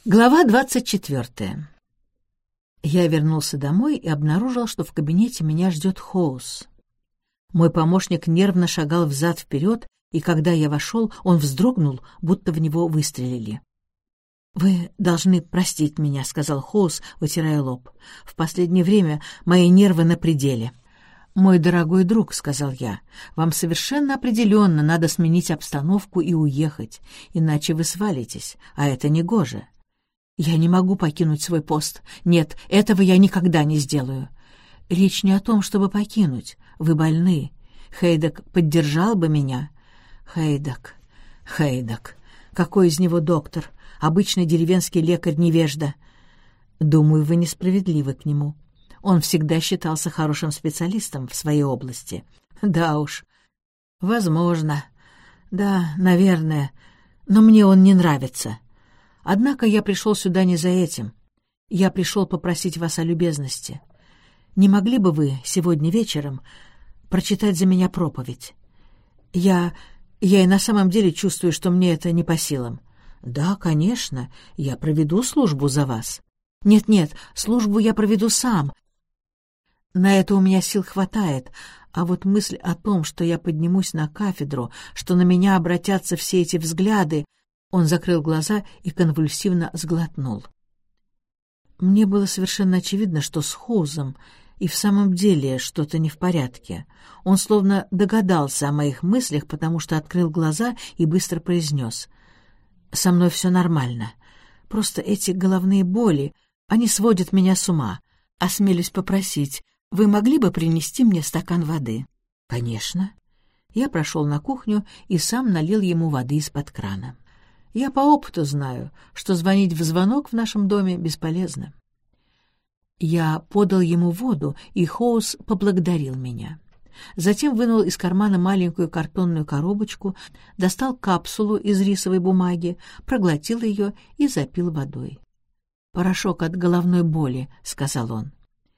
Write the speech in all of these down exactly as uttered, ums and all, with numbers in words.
Глава двадцать четвертая. Я вернулся домой и обнаружил, что в кабинете меня ждет Хоус. Мой помощник нервно шагал взад-вперед, и когда я вошел, он вздрогнул, будто в него выстрелили. «Вы должны простить меня», — сказал Хоус, вытирая лоб. «В последнее время мои нервы на пределе». «Мой дорогой друг», — сказал я, — «вам совершенно определенно надо сменить обстановку и уехать, иначе вы свалитесь, а это негоже». «Я не могу покинуть свой пост. Нет, этого я никогда не сделаю». «Речь не о том, чтобы покинуть. Вы больны. Хейдек поддержал бы меня». «Хейдек, Хейдек. Какой из него доктор? Обычный деревенский лекарь-невежда». «Думаю, вы несправедливы к нему. Он всегда считался хорошим специалистом в своей области». «Да уж. Возможно. Да, наверное. Но мне он не нравится. Однако я пришел сюда не за этим. Я пришел попросить вас о любезности. Не могли бы вы сегодня вечером прочитать за меня проповедь? Я... я и на самом деле чувствую, что мне это не по силам». «Да, конечно, я проведу службу за вас». «Нет-нет, службу я проведу сам. На это у меня сил хватает, а вот мысль о том, что я поднимусь на кафедру, что на меня обратятся все эти взгляды...» Он закрыл глаза и конвульсивно сглотнул. Мне было совершенно очевидно, что с Хоузом и в самом деле что-то не в порядке. Он словно догадался о моих мыслях, потому что открыл глаза и быстро произнес: «Со мной все нормально. Просто эти головные боли, они сводят меня с ума. Осмелюсь попросить, вы могли бы принести мне стакан воды?» «Конечно». Я прошел на кухню и сам налил ему воды из-под крана. Я по опыту знаю, что звонить в звонок в нашем доме бесполезно. Я подал ему воду, и Хоус поблагодарил меня. Затем вынул из кармана маленькую картонную коробочку, достал капсулу из рисовой бумаги, проглотил ее и запил водой. «Порошок от головной боли», — сказал он.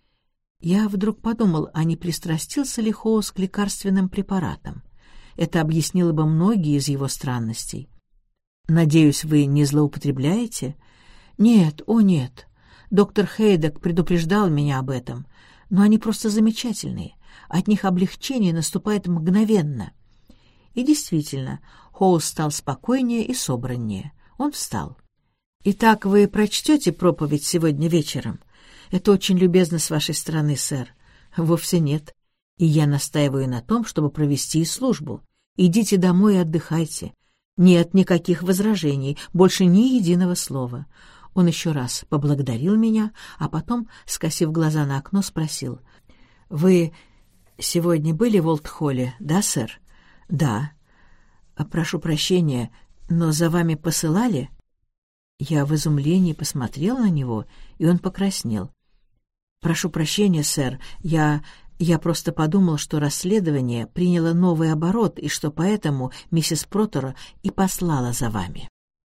Я вдруг подумал, а не пристрастился ли Хоус к лекарственным препаратам. Это объяснило бы многие из его странностей. «Надеюсь, вы не злоупотребляете?» «Нет, о нет. Доктор Хейдек предупреждал меня об этом. Но они просто замечательные. От них облегчение наступает мгновенно». И действительно, Хоус стал спокойнее и собраннее. Он встал. «Итак, вы прочтете проповедь сегодня вечером? Это очень любезно с вашей стороны, сэр». «Вовсе нет. И я настаиваю на том, чтобы провести службу. Идите домой и отдыхайте. Нет никаких возражений, больше ни единого слова». Он еще раз поблагодарил меня, а потом, скосив глаза на окно, спросил: «Вы сегодня были в Олд-Холле, да, сэр?» «Да». «Прошу прощения, но за вами посылали?» Я в изумлении посмотрел на него, и он покраснел. «Прошу прощения, сэр, я... Я просто подумал, что расследование приняло новый оборот, и что поэтому миссис Протер и послала за вами».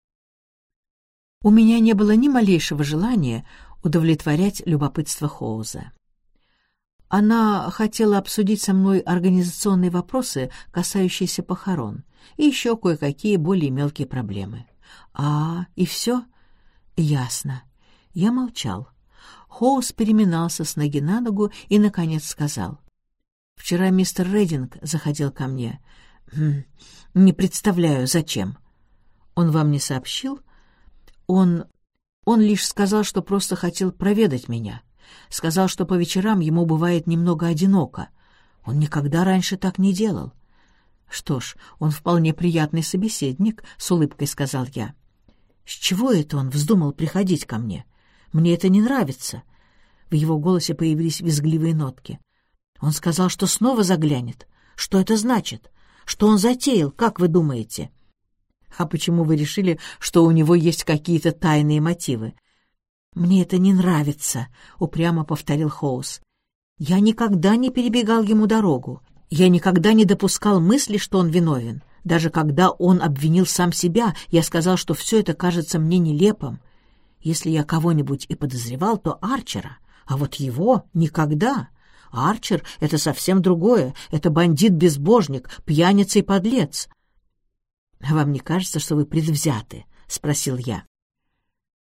У меня не было ни малейшего желания удовлетворять любопытство Хоуза. Она хотела обсудить со мной организационные вопросы, касающиеся похорон, и еще кое-какие более мелкие проблемы. «А, и все?» «Ясно». Я молчал. Хоуз переминался с ноги на ногу и, наконец, сказал: «Вчера мистер Рединг заходил ко мне. Хм, не представляю, зачем». «Он вам не сообщил?» «Он... он лишь сказал, что просто хотел проведать меня. Сказал, что по вечерам ему бывает немного одиноко. Он никогда раньше так не делал». «Что ж, он вполне приятный собеседник», — с улыбкой сказал я. «С чего это он вздумал приходить ко мне? Мне это не нравится». В его голосе появились визгливые нотки. «Он сказал, что снова заглянет. Что это значит? Что он затеял, как вы думаете?» «А почему вы решили, что у него есть какие-то тайные мотивы?» «Мне это не нравится», — упрямо повторил Хоуз. «Я никогда не перебегал ему дорогу. Я никогда не допускал мысли, что он виновен. Даже когда он обвинил сам себя, я сказал, что все это кажется мне нелепым. Если я кого-нибудь и подозревал, то Арчера, а вот его никогда. Арчер — это совсем другое, это бандит-безбожник, пьяница и подлец». «Вам не кажется, что вы предвзяты?» — спросил я.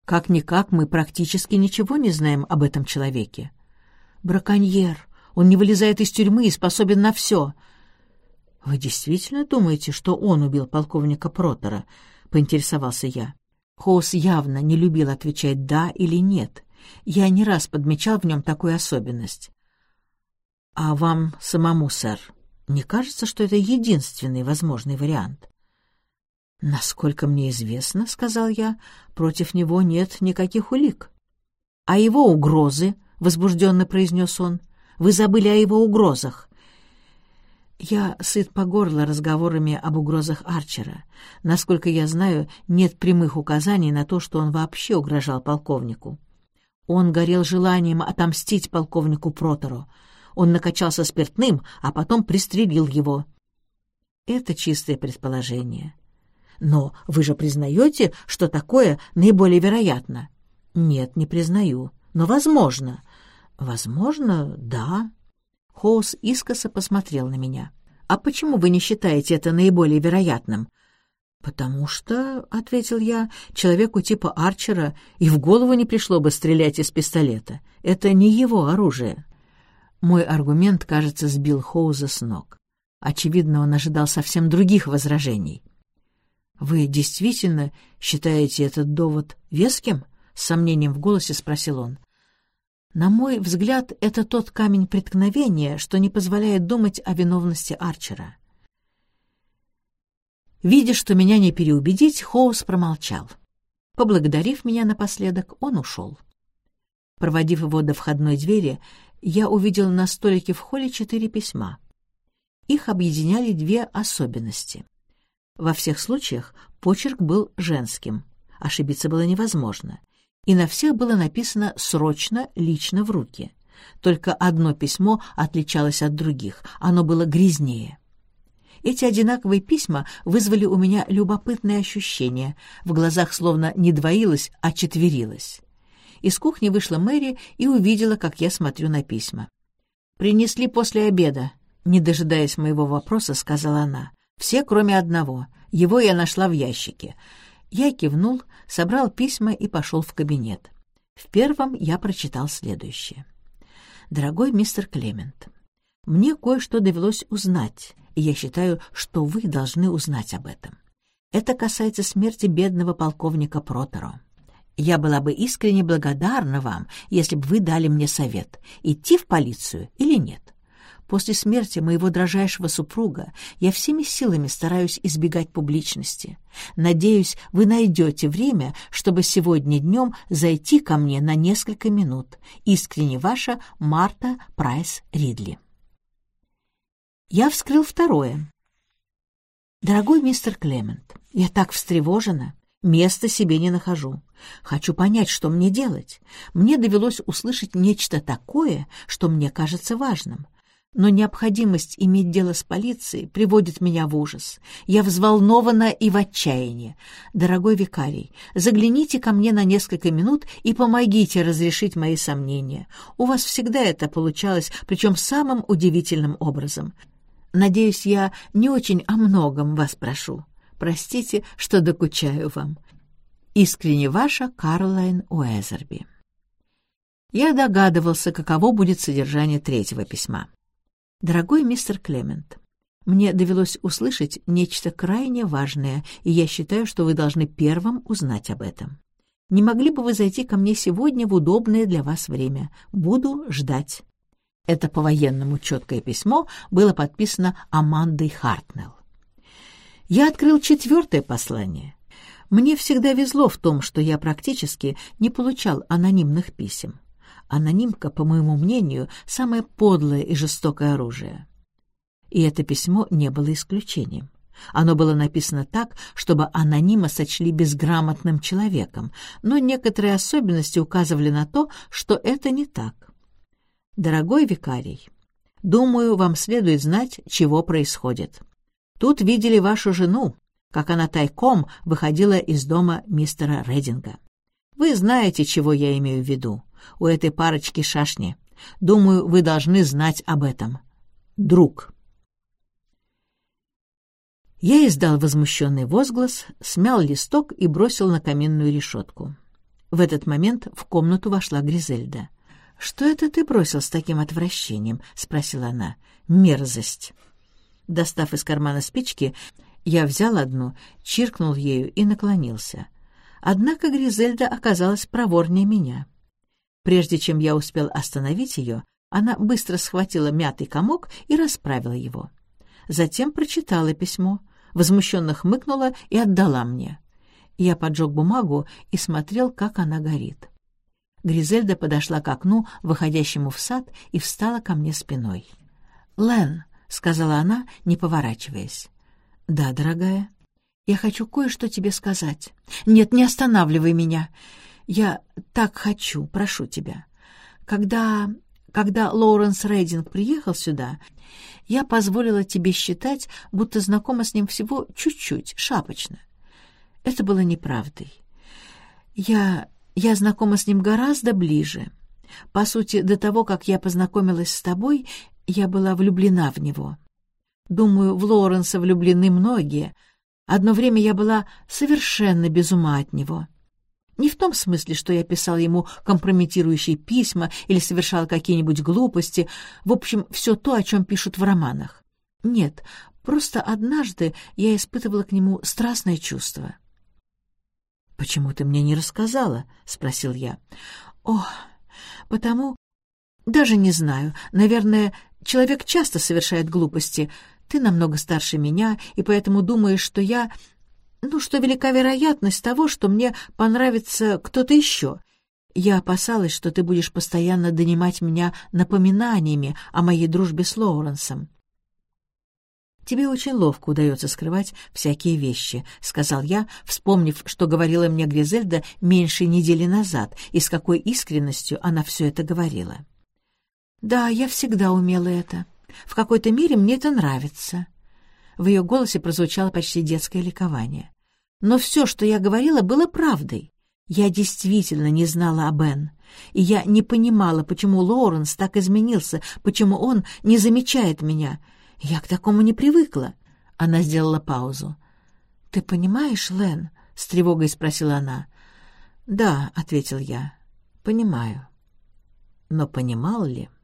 Как-никак мы практически ничего не знаем об этом человеке. Браконьер. Он не вылезает из тюрьмы и способен на все. Вы действительно думаете, что он убил полковника Протера? Поинтересовался я. Хоус явно не любил отвечать «да» или «нет». Я не раз подмечал в нем такую особенность. А вам самому, сэр, не кажется, что это единственный возможный вариант? Насколько мне известно, — сказал я, — против него нет никаких улик. А его угрозы, — возбужденно произнес он, — вы забыли о его угрозах. Я сыт по горло разговорами об угрозах Арчера. Насколько я знаю, нет прямых указаний на то, что он вообще угрожал полковнику. Он горел желанием отомстить полковнику Протеру. Он накачался спиртным, а потом пристрелил его. Это чистое предположение. Но вы же признаете, что такое наиболее вероятно? Нет, не признаю, но возможно. Возможно, да. Хоус искоса посмотрел на меня. «А почему вы не считаете это наиболее вероятным?» «Потому что, — ответил я, — человеку типа Арчера и в голову не пришло бы стрелять из пистолета. Это не его оружие». Мой аргумент, кажется, сбил Хоуза с ног. Очевидно, он ожидал совсем других возражений. «Вы действительно считаете этот довод веским?» — с сомнением в голосе спросил он. На мой взгляд, это тот камень преткновения, что не позволяет думать о виновности Арчера. Видя, что меня не переубедить, Хоус промолчал. Поблагодарив меня напоследок, он ушел. Проводив его до входной двери, я увидел на столике в холле четыре письма. Их объединяли две особенности. Во всех случаях почерк был женским, ошибиться было невозможно. И на всех было написано «срочно, лично в руки». Только одно письмо отличалось от других, оно было грязнее. Эти одинаковые письма вызвали у меня любопытное ощущение, в глазах словно не двоилось, а четверилось. Из кухни вышла Мэри и увидела, как я смотрю на письма. «Принесли после обеда», — не дожидаясь моего вопроса, сказала она. «Все, кроме одного. Его я нашла в ящике». Я кивнул, собрал письма и пошел в кабинет. В первом я прочитал следующее. «Дорогой мистер Клемент, мне кое-что довелось узнать, и я считаю, что вы должны узнать об этом. Это касается смерти бедного полковника Протеро. Я была бы искренне благодарна вам, если бы вы дали мне совет, идти в полицию или нет. После смерти моего дрожайшего супруга я всеми силами стараюсь избегать публичности. Надеюсь, вы найдете время, чтобы сегодня днем зайти ко мне на несколько минут. Искренне ваша Марта Прайс Ридли». Я вскрыл второе. «Дорогой мистер Клемент, я так встревожена, места себе не нахожу. Хочу понять, что мне делать. Мне довелось услышать нечто такое, что мне кажется важным. Но необходимость иметь дело с полицией приводит меня в ужас. Я взволнована и в отчаянии. Дорогой викарий, загляните ко мне на несколько минут и помогите разрешить мои сомнения. У вас всегда это получалось, причем самым удивительным образом. Надеюсь, я не очень о многом вас прошу. Простите, что докучаю вам. Искренне ваша Карлайн Уэзерби». Я догадывался, каково будет содержание третьего письма. «Дорогой мистер Клемент, мне довелось услышать нечто крайне важное, и я считаю, что вы должны первым узнать об этом. Не могли бы вы зайти ко мне сегодня в удобное для вас время? Буду ждать». Это по-военному четкое письмо было подписано Амандой Хартнелл. Я открыл четвертое послание. Мне всегда везло в том, что я практически не получал анонимных писем. Анонимка, по моему мнению, самое подлое и жестокое оружие. И это письмо не было исключением. Оно было написано так, чтобы анонима сочли безграмотным человеком, но некоторые особенности указывали на то, что это не так. «Дорогой викарий, думаю, вам следует знать, чего происходит. Тут видели вашу жену, как она тайком выходила из дома мистера Рединга. Вы знаете, чего я имею в виду. У этой парочки шашни. Думаю, вы должны знать об этом. Друг». Я издал возмущенный возглас, смял листок и бросил на каминную решетку. В этот момент в комнату вошла Гризельда. «Что это ты бросил с таким отвращением?» — спросила она. «Мерзость». Достав из кармана спички, я взял одну, чиркнул ею и наклонился. Однако Гризельда оказалась проворнее меня. Прежде чем я успел остановить ее, она быстро схватила мятый комок и расправила его. Затем прочитала письмо, возмущенно хмыкнула и отдала мне. Я поджег бумагу и смотрел, как она горит. Гризельда подошла к окну, выходящему в сад, и встала ко мне спиной. «Лэн», — сказала она, не поворачиваясь. «Да, дорогая, я хочу кое-что тебе сказать. Нет, не останавливай меня. Я так хочу, прошу тебя. Когда... когда Лоуренс Рейдинг приехал сюда, я позволила тебе считать, будто знакома с ним всего чуть-чуть, шапочно. Это было неправдой. Я... я знакома с ним гораздо ближе. По сути, до того, как я познакомилась с тобой, я была влюблена в него. Думаю, в Лоуренса влюблены многие. Одно время я была совершенно без ума от него. Не в том смысле, что я писала ему компрометирующие письма или совершала какие-нибудь глупости, в общем, все то, о чем пишут в романах. Нет, просто однажды я испытывала к нему страстное чувство. «Почему ты мне не рассказала?» — спросил я. «О, потому... даже не знаю. Наверное, человек часто совершает глупости. Ты намного старше меня, и поэтому думаешь, что я... ну, что велика вероятность того, что мне понравится кто-то еще. Я опасалась, что ты будешь постоянно донимать меня напоминаниями о моей дружбе с Лоуренсом». «Тебе очень ловко удается скрывать всякие вещи», — сказал я, вспомнив, что говорила мне Гризельда меньше недели назад, и с какой искренностью она все это говорила. «Да, я всегда умела это. В какой-то мере мне это нравится». В ее голосе прозвучало почти детское ликование. «Но все, что я говорила, было правдой. Я действительно не знала о Бен, и я не понимала, почему Лоуренс так изменился, почему он не замечает меня. Я к такому не привыкла». Она сделала паузу. «Ты понимаешь, Лэн?» — с тревогой спросила она. «Да», — ответил я, — «понимаю». Но понимал ли?